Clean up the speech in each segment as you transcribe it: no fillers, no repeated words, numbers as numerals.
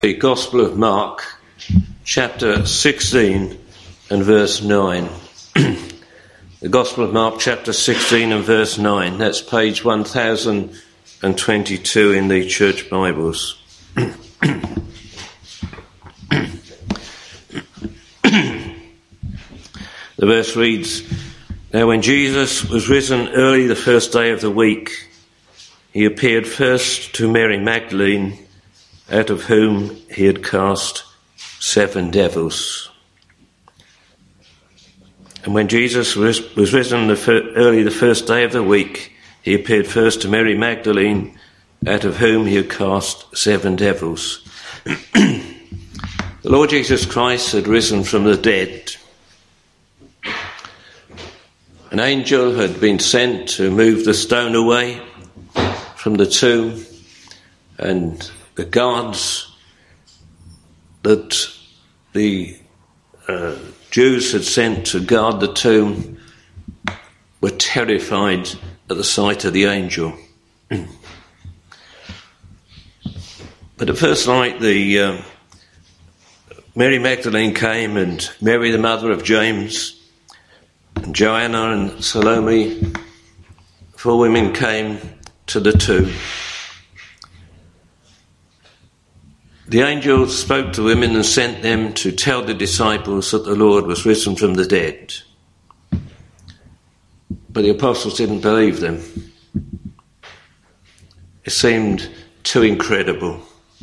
The Gospel of Mark, chapter 16 and verse 9. The Gospel of Mark, chapter 16 and verse 9. That's page 1022 in the Church Bibles. The verse reads, "Now when Jesus was risen early the first day of the week, he appeared first to Mary Magdalene, out of whom he had cast 7 devils. And when Jesus was risen early the first day of the week, he appeared first to Mary Magdalene, out of whom he had cast 7 devils." The Lord Jesus Christ had risen from the dead. An angel had been sent to move the stone away from the tomb, and the guards that the Jews had sent to guard the tomb were terrified at the sight of the angel. But at first light, Mary Magdalene came, and Mary, the mother of James, and Joanna and Salome, 4 women came to the tomb. The angel spoke to women and sent them to tell the disciples that the Lord was risen from the dead. But the apostles didn't believe them. It seemed too incredible.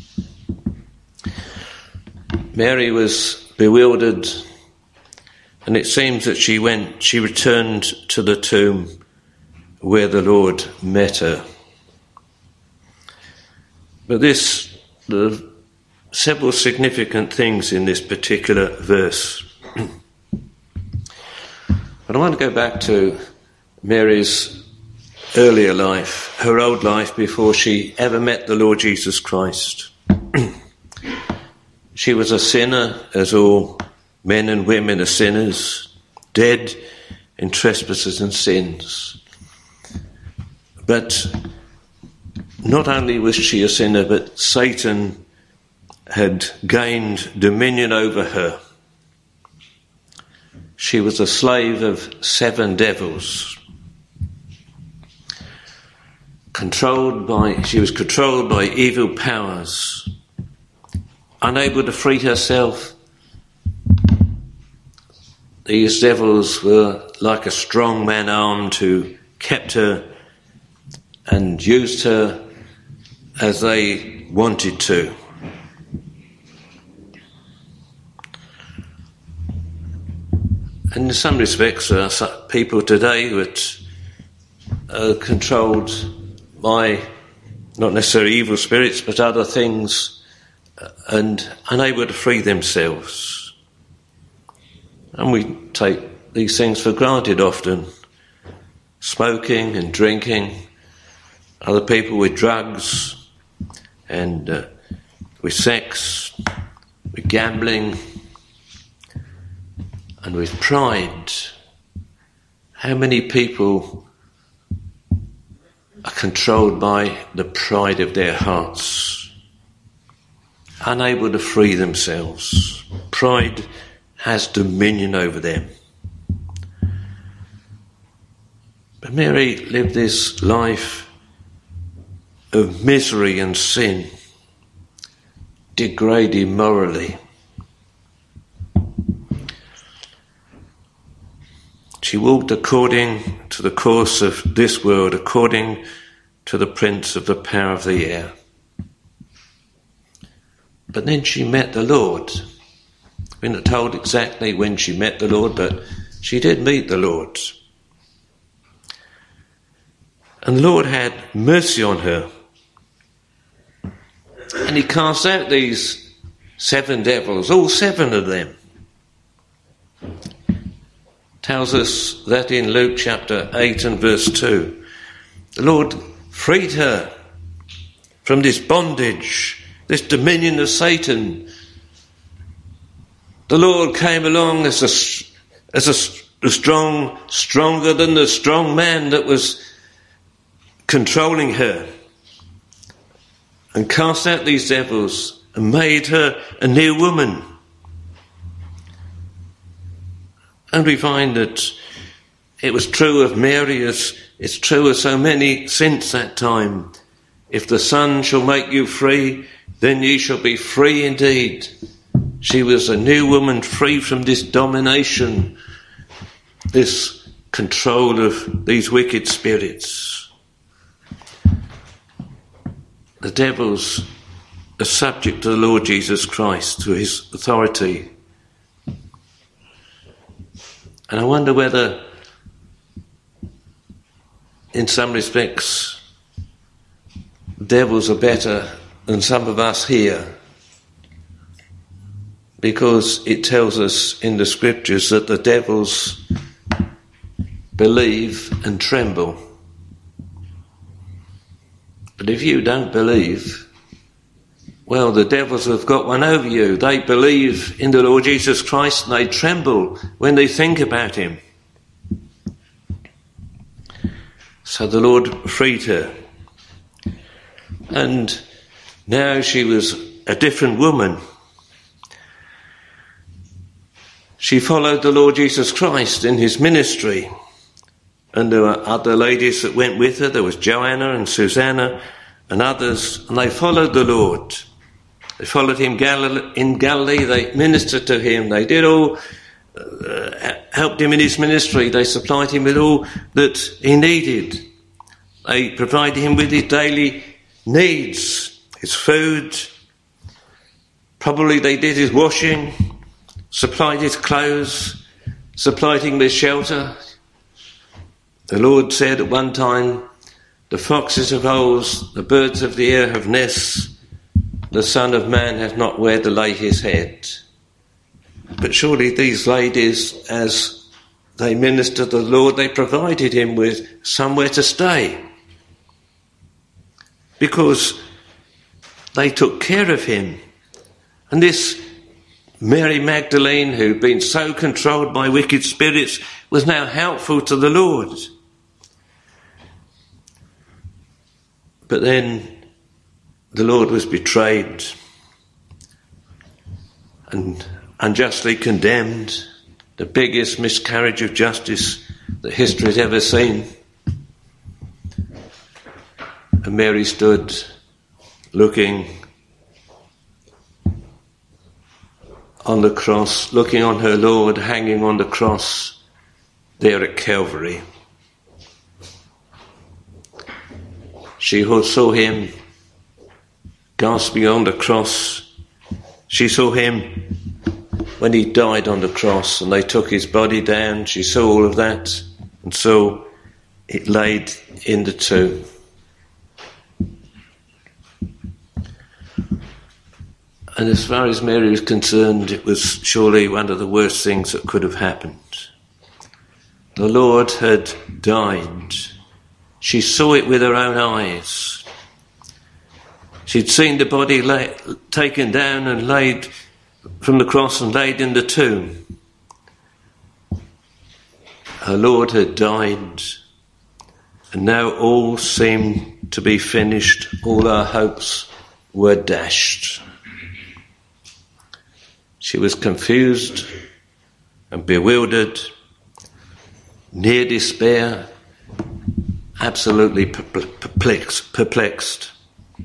Mary was bewildered, and it seems that she returned to the tomb where the Lord met her. But there are several significant things in this particular verse. But I want to go back to Mary's earlier life, her old life before she ever met the Lord Jesus Christ. She was a sinner, as all men and women are sinners, dead in trespasses and sins. But not only was she a sinner, but Satan had gained dominion over her. She was a slave of 7 devils. She was controlled by evil powers, unable to free herself. These devils were like a strong man armed who kept her and used her as they wanted to. And in some respects, there are people today that are controlled by not necessarily evil spirits, but other things, and unable to free themselves. And we take these things for granted often. Smoking and drinking, other people with drugs, and with sex, with gambling, and with pride. How many people are controlled by the pride of their hearts, unable to free themselves? Pride has dominion over them. But Mary lived this life of misery and sin, degraded morally. She walked according to the course of this world, according to the prince of the power of the air. But then she met the Lord. We're not told exactly when she met the Lord, but she did meet the Lord. And the Lord had mercy on her. And he cast out these 7 devils, all 7 of them. Tells us that in Luke chapter 8 and verse 2. The Lord freed her from this bondage, this dominion of Satan. The Lord came along as a stronger than the strong man that was controlling her, and cast out these devils and made her a new woman. And we find that it was true of Mary as it's true of so many since that time. If the Son shall make you free, then ye shall be free indeed. She was a new woman, free from this domination, this control of these wicked spirits. The devil's are subject to the Lord Jesus Christ, to his authority. And I wonder whether, in some respects, devils are better than some of us here, because it tells us in the scriptures that the devils believe and tremble. But if you don't believe, well, the devils have got one over you. They believe in the Lord Jesus Christ and they tremble when they think about him. So the Lord freed her. And now she was a different woman. She followed the Lord Jesus Christ in his ministry. And there were other ladies that went with her. There was Joanna and Susanna and others. And they followed the Lord. They followed him in Galilee. They ministered to him. They did all, helped him in his ministry. They supplied him with all that he needed. They provided him with his daily needs, his food. Probably they did his washing, supplied his clothes, supplied him with shelter. The Lord said at one time, the foxes have holes, the birds of the air have nests, the Son of Man hath not where to lay his head. But surely these ladies, as they ministered to the Lord, they provided him with somewhere to stay, because they took care of him. And this Mary Magdalene, who'd been so controlled by wicked spirits, was now helpful to the Lord. But then the Lord was betrayed and unjustly condemned, the biggest miscarriage of justice that history has ever seen. And Mary stood looking on the cross, looking on her Lord hanging on the cross there at Calvary. She saw him gasping on the cross. She saw him when he died on the cross and they took his body down. She saw all of that and saw it laid in the tomb. And as far as Mary was concerned, it was surely one of the worst things that could have happened. The Lord had died. She saw it with her own eyes. She'd seen the body taken down and laid from the cross and laid in the tomb. Her Lord had died, and now all seemed to be finished. All our hopes were dashed. She was confused and bewildered, near despair, absolutely perplexed.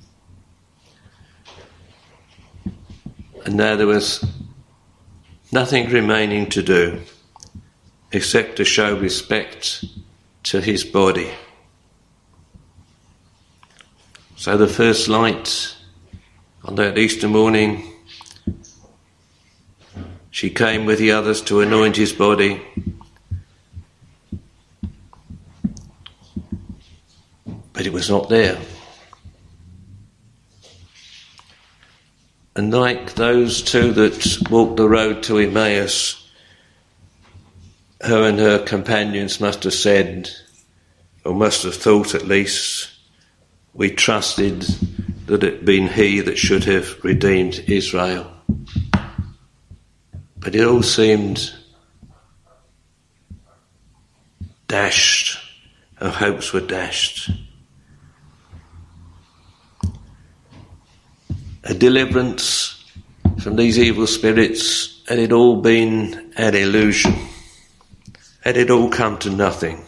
And now there was nothing remaining to do except to show respect to his body. So the first light on that Easter morning, she came with the others to anoint his body. But it was not there. And like those two that walked the road to Emmaus, her and her companions must have said, or must have thought at least, we trusted that it had been he that should have redeemed Israel. But it all seemed dashed. Her hopes were dashed. a deliverance from these evil spirits, had it all been an illusion? Had it all come to nothing?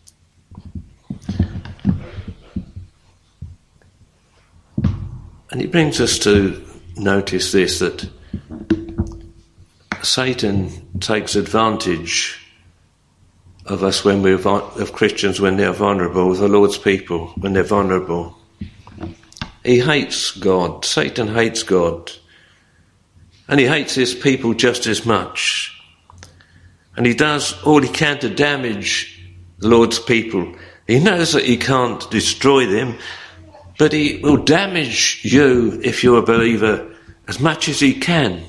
And it brings us to notice this, that Satan takes advantage of us when we're of Christians when they're vulnerable, of the Lord's people when they're vulnerable. He hates God. Satan hates God. And he hates his people just as much. And he does all he can to damage the Lord's people. He knows that he can't destroy them, but he will damage you, if you're a believer, as much as he can.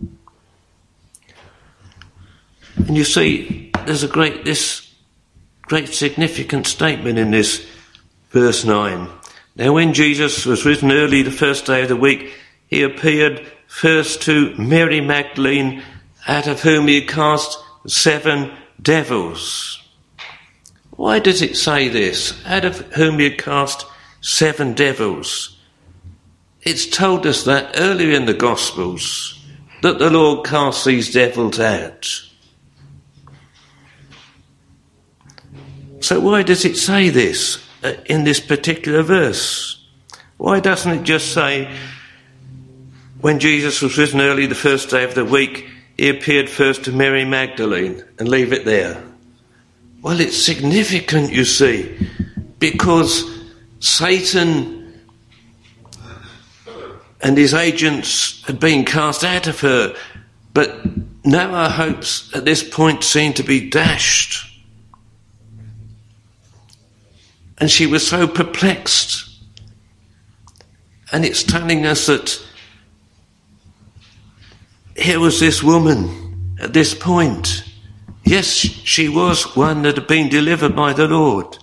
And you see, there's this great significant statement in this verse 9. Now when Jesus was risen early the first day of the week, he appeared first to Mary Magdalene, out of whom he had cast 7 devils. Why does it say this? Out of whom he had cast 7 devils. It's told us that earlier in the Gospels, that the Lord cast these devils out. So why does it say this in this particular verse? Why doesn't it just say, when Jesus was risen early the first day of the week, he appeared first to Mary Magdalene, and leave it there? Well, it's significant, you see, because Satan and his agents had been cast out of her, but now our hopes at this point seem to be dashed. And she was so perplexed. And it's telling us that here was this woman at this point. Yes, she was one that had been delivered by the Lord.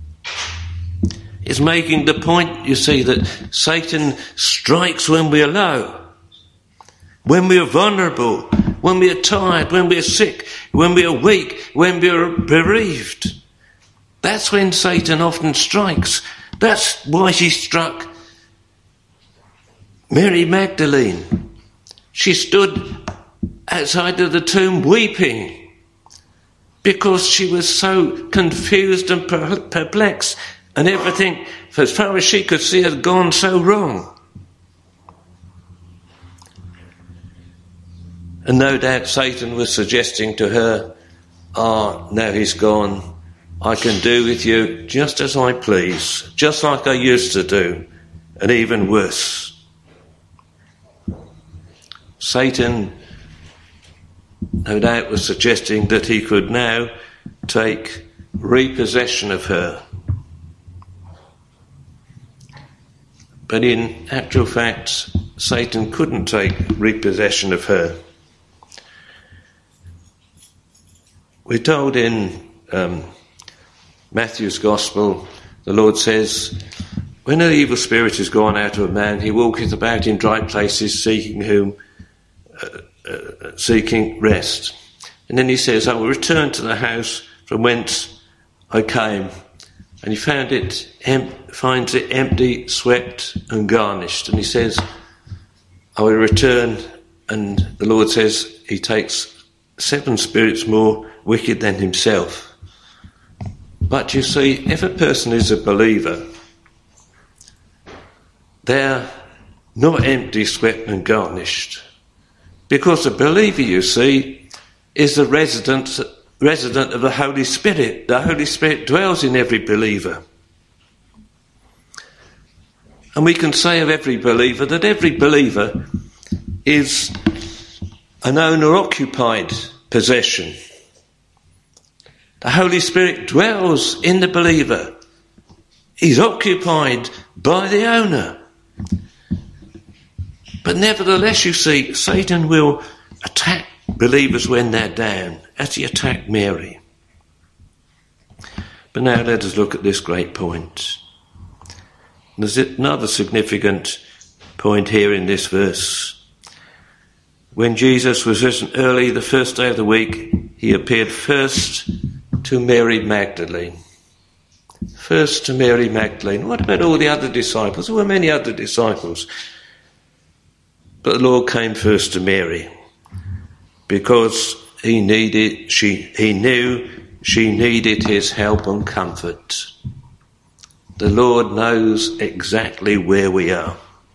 It's making the point, you see, that Satan strikes when we're low, when we're vulnerable, when we're tired, when we're sick, when we're weak, when we're bereaved. That's when Satan often strikes. That's why he struck Mary Magdalene. She stood outside of the tomb weeping because she was so confused and perplexed, and everything, as far as she could see, had gone so wrong. And no doubt Satan was suggesting to her, now he's gone, I can do with you just as I please, just like I used to do, and even worse. Satan, no doubt, was suggesting that he could now take repossession of her. But in actual fact, Satan couldn't take repossession of her. We're told in Matthew's Gospel, the Lord says, when an evil spirit is gone out of a man, he walketh about in dry places, seeking rest. And then he says, I will return to the house from whence I came. And he finds it empty, swept and garnished. And he says, I will return. And the Lord says he takes 7 spirits more wicked than himself. But you see, if a person is a believer, they're not empty, swept and garnished. Because a believer, you see, is the resident of the Holy Spirit. The Holy Spirit dwells in every believer. And we can say of every believer that every believer is an owner-occupied possession. The Holy Spirit dwells in the believer. He's occupied by the owner. But nevertheless, you see, Satan will attack believers when they're down, as he attacked Mary. But now let us look at this great point. There's another significant point here in this verse. When Jesus was risen early the first day of the week, he appeared first to Mary Magdalene. First to Mary Magdalene. What about all the other disciples? There were many other disciples. But the Lord came first to Mary because he knew she needed his help and comfort. The Lord knows exactly where we are.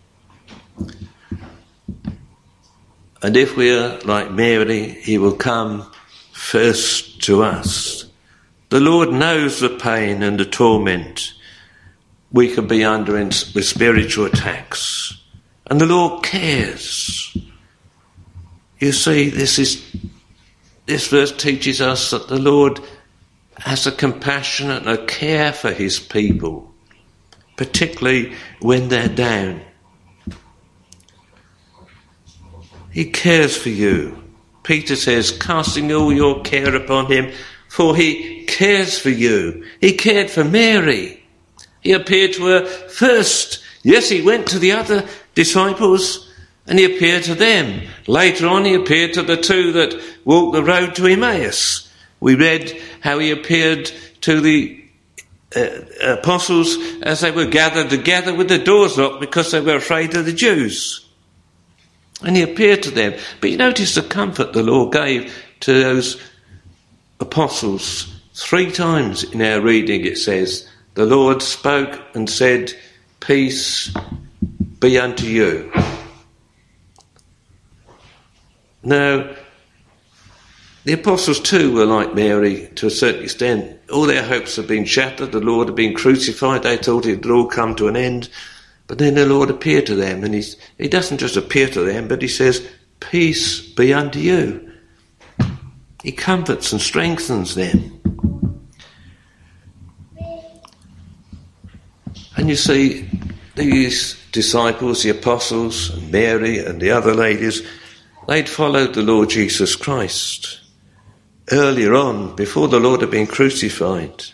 And if we are like Mary, he will come first to us. The Lord knows the pain and the torment we can be under with spiritual attacks. And the Lord cares. You see, this verse teaches us that the Lord has a compassion and a care for his people, particularly when they're down. He cares for you. Peter says, casting all your care upon him, for he cares for you. He cared for Mary. He appeared to her first. Yes, he went to the other disciples and he appeared to them. Later on, he appeared to the two that walked the road to Emmaus. We read how he appeared to the apostles as they were gathered together with the doors locked because they were afraid of the Jews. And he appeared to them. But you notice the comfort the Lord gave to those apostles. 3 times in our reading it says, the Lord spoke and said, peace be unto you. Now, the apostles too were like Mary to a certain extent. All their hopes had been shattered. The Lord had been crucified. They thought it would all come to an end. But then the Lord appeared to them, and he doesn't just appear to them, but he says, peace be unto you. He comforts and strengthens them. And you see, these disciples, the apostles, and Mary and the other ladies, they'd followed the Lord Jesus Christ earlier on, before the Lord had been crucified.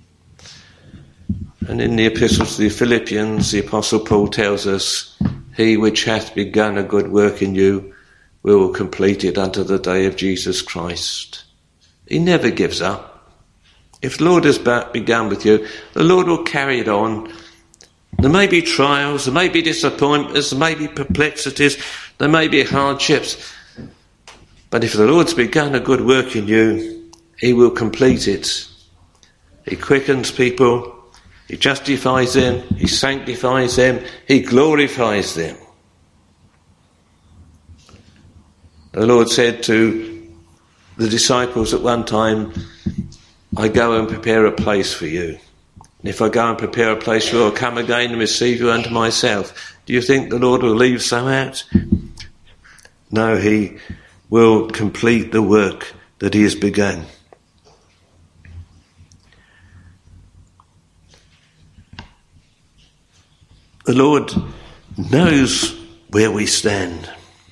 And in the epistles to the Philippians, the Apostle Paul tells us, he which hath begun a good work in you will complete it unto the day of Jesus Christ. He never gives up. If the Lord has begun with you, the Lord will carry it on. There may be trials, there may be disappointments, there may be perplexities, there may be hardships. But if the Lord's begun a good work in you, he will complete it. He quickens people, he justifies them, he sanctifies them, he glorifies them. The Lord said to the disciples at one time, I go and prepare a place for you. And if I go and prepare a place for you, I'll come again and receive you unto myself. Do you think the Lord will leave some out? No, he will complete the work that he has begun. The Lord knows where we stand.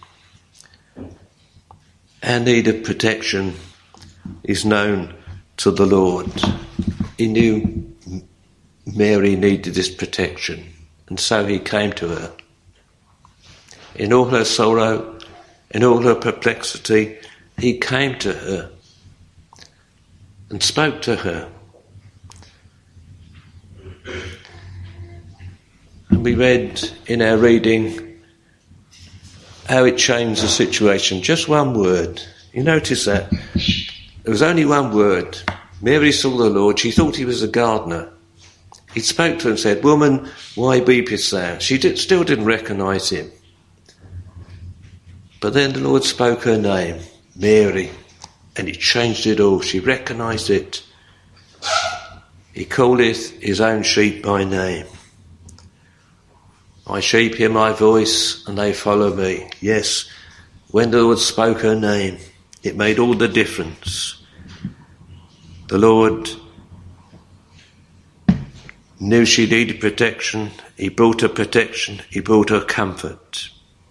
Our need of protection is known to the Lord. He knew Mary needed this protection, and so he came to her. In all her sorrow, in all her perplexity, he came to her and spoke to her. And we read in our reading how it changed the situation. Just one word. You notice that? There was only one word. Mary saw the Lord. She thought he was a gardener. He spoke to her and said, woman, why weepest thou? She still didn't recognise him. But then the Lord spoke her name, Mary, and it changed it all. She recognised it. He calleth his own sheep by name. My sheep hear my voice and they follow me. Yes, when the Lord spoke her name, it made all the difference. The Lord knew she needed protection. He brought her protection. He brought her comfort.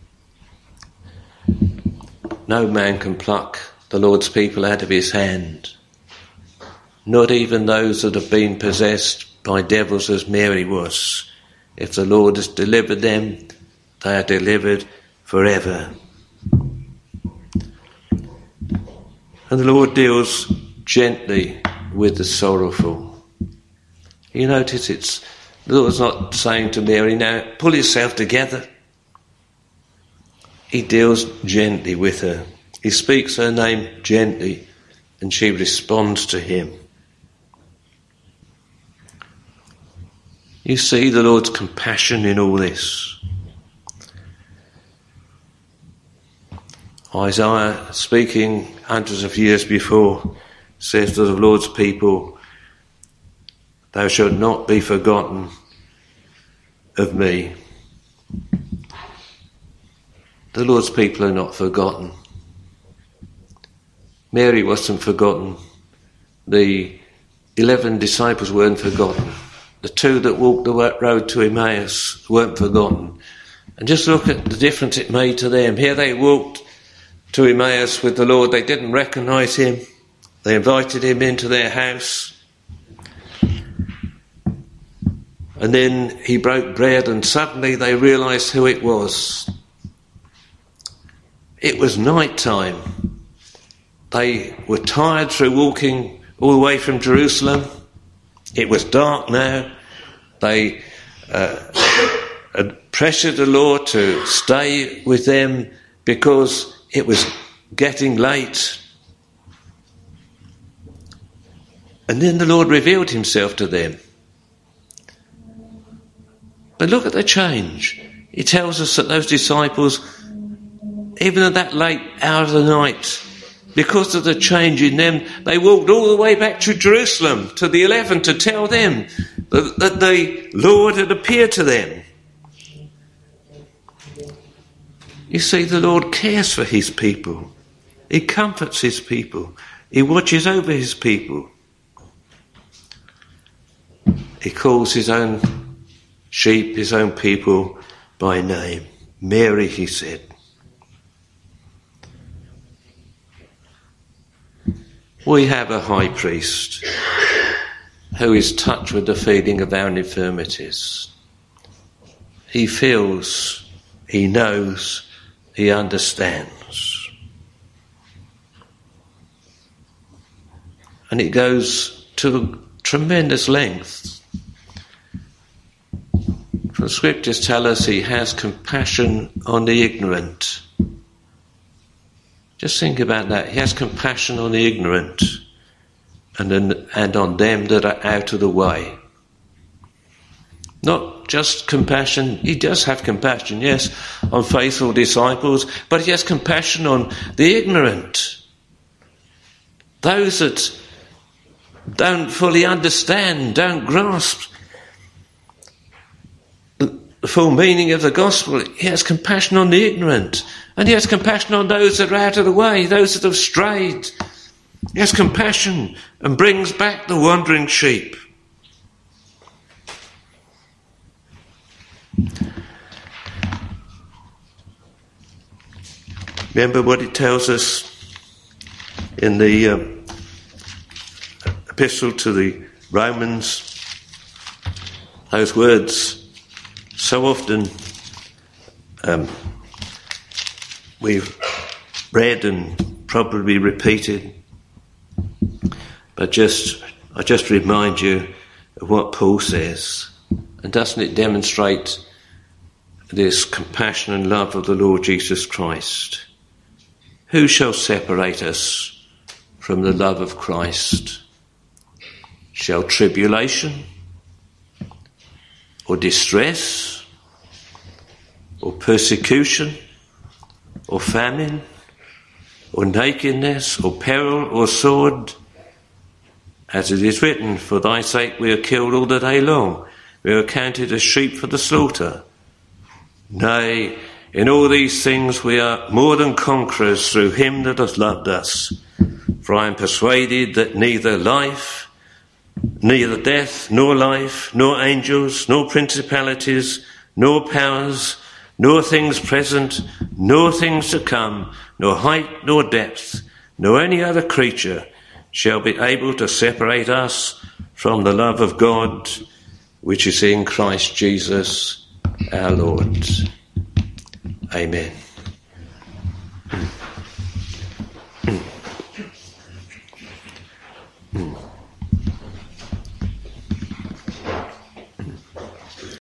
No man can pluck the Lord's people out of his hand. Not even those that have been possessed by devils as Mary was. If the Lord has delivered them, they are delivered forever. And the Lord deals gently with the sorrowful. You notice the Lord's not saying to Mary, now pull yourself together. he deals gently with her. He speaks her name gently, and she responds to him. You see the Lord's compassion in all this. Isaiah, speaking hundreds of years before, says to the Lord's people, "Thou shalt not be forgotten of me." The Lord's people are not forgotten. Mary wasn't forgotten. The 11 disciples weren't forgotten. The 2 that walked the road to Emmaus weren't forgotten. And just look at the difference it made to them. Here they walked to Emmaus with the Lord. They didn't recognise him. They invited him into their house. And then he broke bread, and suddenly they realised who it was. It was night time. They were tired through walking all the way from Jerusalem. It was dark now. They had pressured the Lord to stay with them because it was getting late. And then the Lord revealed himself to them. But look at the change. He tells us that those disciples, even at that late hour of the night, because of the change in them, they walked all the way back to Jerusalem, to the 11, to tell them that the Lord had appeared to them. You see, the Lord cares for his people. He comforts his people. He watches over his people. He calls his own sheep, his own people, by name. Mary, he said. We have a high priest who is touched with the feeling of our infirmities. He feels, he knows, he understands. And it goes to a tremendous length. The scriptures tell us he has compassion on the ignorant. Just think about that. He has compassion on the ignorant and on them that are out of the way. Not just compassion. He does have compassion, yes, on faithful disciples, but he has compassion on the ignorant. Those that don't fully understand, don't grasp the full meaning of the gospel. He has compassion on the ignorant. And he has compassion on those that are out of the way, those that have strayed. He has compassion and brings back the wandering sheep. Remember what it tells us in the epistle to the Romans? Those words so often we've read and probably repeated, but I just remind you of what Paul says. And doesn't it demonstrate this compassion and love of the Lord Jesus Christ? Who shall separate us from the love of Christ? Shall tribulation, or distress, or persecution, or famine, or nakedness, or peril, or sword? As it is written, for thy sake we are killed all the day long. We are counted as sheep for the slaughter. Nay, in all these things we are more than conquerors through him that hath loved us. For I am persuaded that neither life, neither death, nor life, nor angels, nor principalities, nor powers, nor things present, nor things to come, nor height, nor depth, nor any other creature shall be able to separate us from the love of God, which is in Christ Jesus our Lord. Amen.